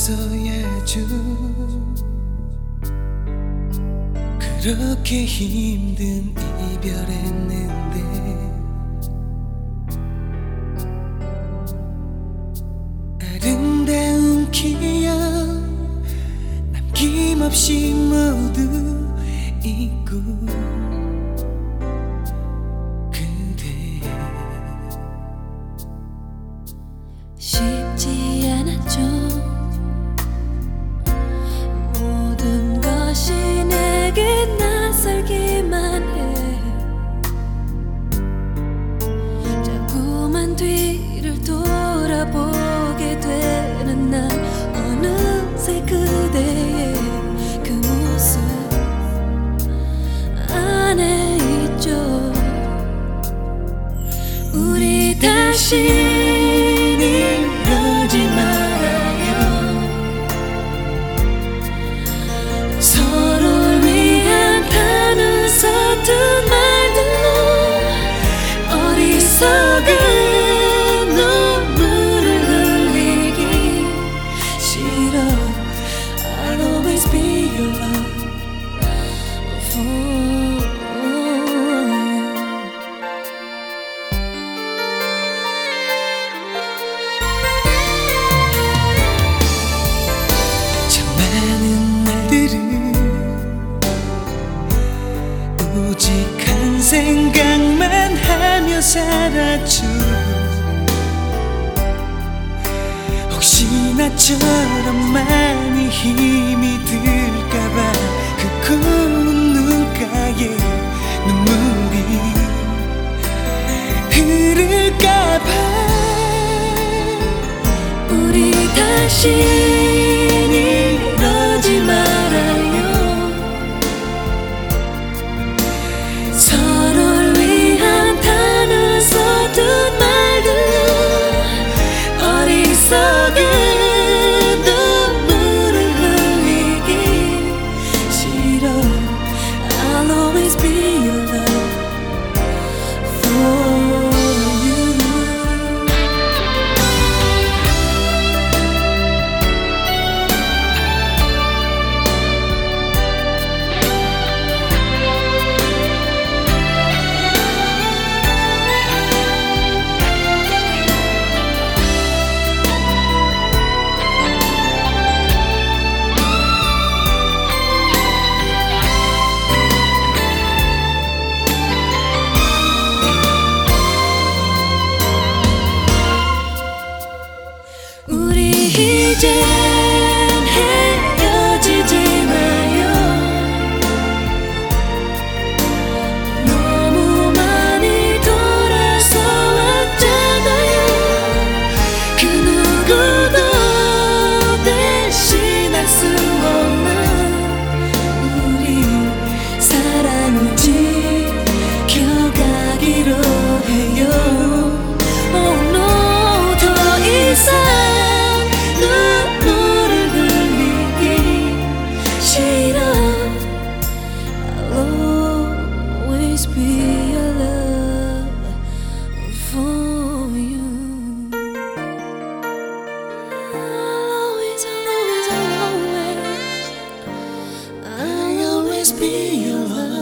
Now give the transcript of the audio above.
있었어야죠. 그렇게 힘든 이별했는데 아름다운 기억 남김없이 모두 잊고 그대 쉽지 않았죠. 모든 것이 내게 낯설기만 해. 자꾸만 뒤를 돌아보게 되는 날, 어느새 그대의 그 모습 안에 있죠. 우리 다시 이러지 말아요. 서로를 위한 다른 서툰 말들로 어리석은 눈물을 흘리기 싫어. I'll always be your love for you. 많은 날들은 오직 한 생각만 하며 살았죠. 혹시 나처럼 많이 힘이 들까봐 그 고운 눈가에 눈물이 흐를까봐 우리 다시 이러지 말아요. 서로를 위한 다른 서툰 말들로 어리석은 눈물을 흘리기 싫어. I'll always be your love for you. 우리 이젠 헤어지지 마요. 너무 많이 돌아서 왔잖아요. 그 누구도 대신할 수 없는 우리 사랑을 지켜가기로 해요. Oh no, 더 이상 눈물을 흘리기 싫어. I'll always be your love for you. I'll always, I'll always be your love.